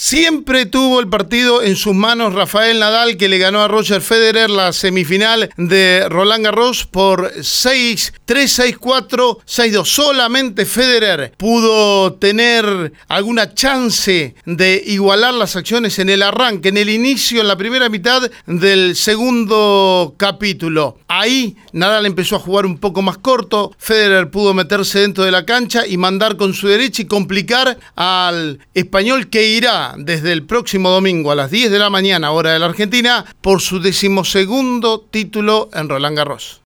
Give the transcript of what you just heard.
Siempre tuvo el partido en sus manos Rafael Nadal, que le ganó a Roger Federer la semifinal de Roland Garros por 6-3, 6-4, 6-2. Solamente Federer pudo tener alguna chance de igualar las acciones en el arranque, en el inicio, en la primera mitad del segundo capítulo. Ahí Nadal empezó a jugar un poco más corto, Federer pudo meterse dentro de la cancha y mandar con su derecha y complicar al español, que irá desde el próximo domingo a las 10 de la mañana, hora de la Argentina, por su 12º título en Roland Garros.